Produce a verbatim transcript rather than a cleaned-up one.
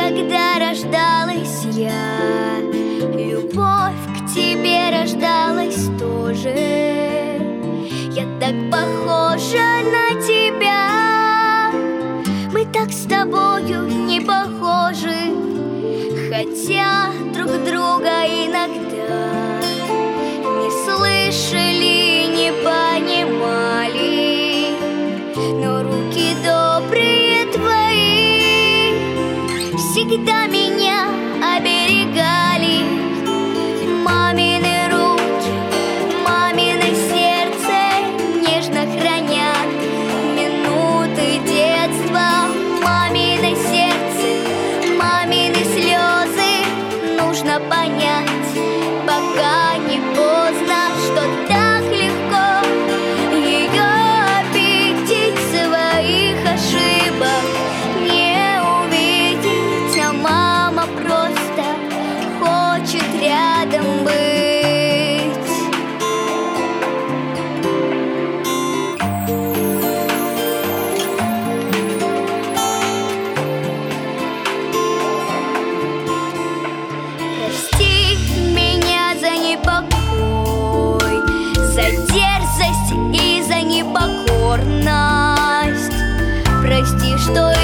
когда рождалась я, любовь к тебе рождалась тоже. Я так похожа на тебя, мы так с тобою не похожи, хотя друг друга иногда не слышали, не понимали. Но руки добрые твои всегда меня оберегали. Мамины руки, мамино сердце нежно хранят минуты детства. Мамино сердце, мамины слезы нужно понять, пока не поздно, что так легко ее обидеть, своих ошибок не увидеть. А мама просто хочет рядом быть. Прости меня за непокой, за дерзость и за непокорность. Прости, что